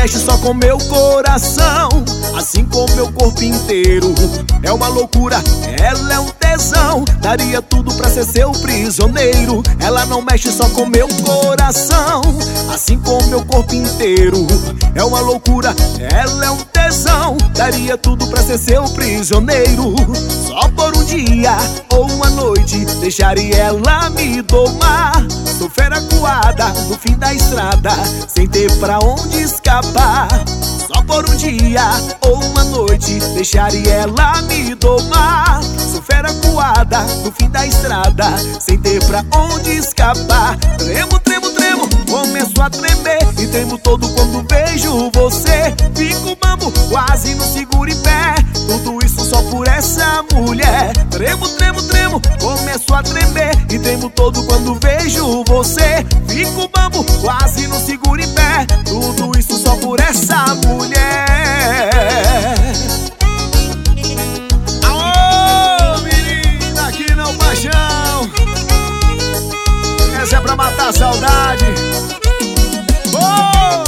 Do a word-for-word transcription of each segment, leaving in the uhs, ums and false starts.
mexe só com meu coração, assim como meu corpo inteiro. É uma loucura, ela é um tesão, daria tudo pra ser seu prisioneiro. Ela não mexe só com meu coração, assim como meu corpo inteiro. É uma loucura, ela é um tesão, daria tudo pra ser seu prisioneiro. Só por um dia ou uma noite deixaria ela me domar. Sou fera coada no fim da estrada, sem ter pra onde escapar. Só por um dia ou uma noite deixaria ela me domar. Sou fera coada no fim da estrada, sem ter pra onde escapar. Tremo, tremo, tremo, começo a tremer e tremo todo quando vejo você. Fico bambo, quase não seguro em pé, tudo isso só por essa mulher. Tremo, tremo, tremo, começo a tremer e tremo todo quando vejo você. Fico bambo, quase não seguro em pé, tudo isso só por essa mulher. Aô, menina, aqui não paixão, essa é pra matar a saudade. Oh!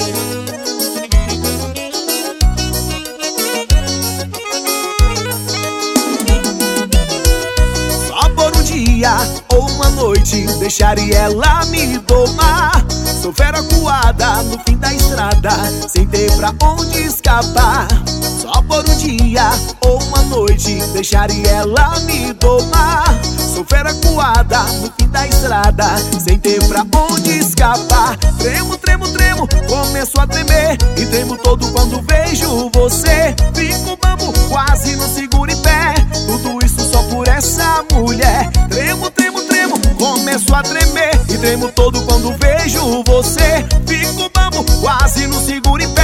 Só por um dia ou uma noite deixaria ela me domar. Sou fera coada no fim da estrada, sem ter pra onde escapar. Só por um dia ou uma noite deixaria ela me domar. Sou fera coada no fim da estrada, sem ter pra onde escapar. Tremo, tremo, tremo, começo a tremer e tremo todo quando vejo você. Fico bambo, quase não seguro em pé, tudo isso só por essa mulher. Tremo, tremo, tremo, começo a tremer e tremo todo quando vejo você. Fico bambo, quase não seguro em pé,